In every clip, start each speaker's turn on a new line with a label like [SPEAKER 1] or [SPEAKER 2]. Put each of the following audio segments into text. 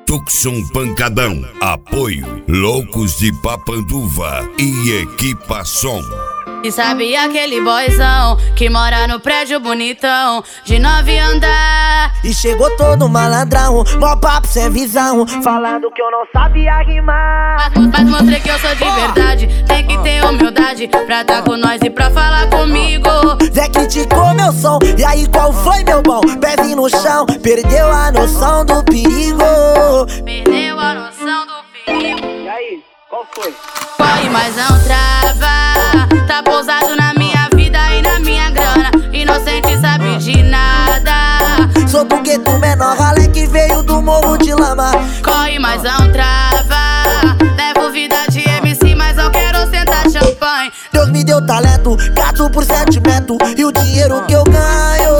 [SPEAKER 1] Tucson Pancadão, apoio Loucos de Papanduva e Equipa Som.
[SPEAKER 2] E sabe aquele boyzão que mora no prédio bonitão de 9 andar?
[SPEAKER 3] E chegou todo malandrão, mó papo sem visão, falando que eu não sabia rimar.
[SPEAKER 2] Mas mostrei que eu sou de verdade, tem que ter humildade pra tá com nós e pra falar comigo.
[SPEAKER 3] Zé criticou meu som, e aí qual foi meu bom? Pezinho no chão, perdeu a noção do perigo.
[SPEAKER 2] Perdeu a noção do perigo.
[SPEAKER 3] E aí, qual foi?
[SPEAKER 2] Corre, mas não trava, tá pousado na minha vida e na minha grana. Inocente sabe de nada.
[SPEAKER 3] Sou do gueto menor, ralé que veio do morro de lama.
[SPEAKER 2] Corre, mas não trava, levo vida de MC, mas não quero sentar champanhe.
[SPEAKER 3] Deus me deu talento, gato por sentimento, e o dinheiro que eu ganho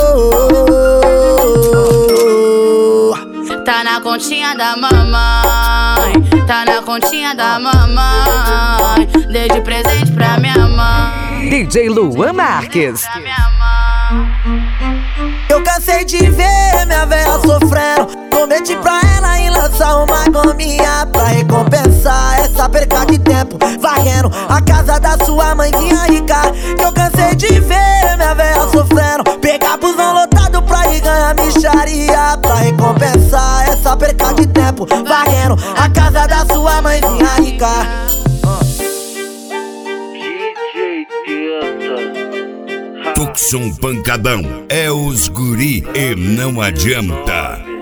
[SPEAKER 2] tá na continha da mamãe, tá na continha da mamãe. Dei de presente pra minha mãe,
[SPEAKER 4] DJ Luan Marques.
[SPEAKER 2] pra minha mãe.
[SPEAKER 3] Eu cansei de ver minha véia sofrendo. Prometi pra ela em lançar uma gominha pra recompensar essa perca de tempo varrendo a casa da sua mãezinha rica. Eu cansei de ver minha véia sofrendo, pegar busão lotado pra ir ganhar micharia pra recompensar essa perca de tempo varrendo a casa da sua mãezinha rica.
[SPEAKER 1] Tucson Pancadão é os guri e não adianta.